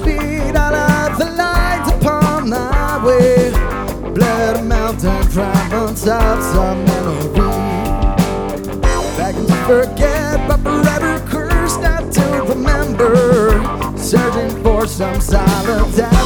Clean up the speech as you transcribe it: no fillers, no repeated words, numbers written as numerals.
speed, all of the lines upon my way. Blood mountain fragments of some memory. Begging to forget, but forever cursed not to remember. Searching for some solidarity.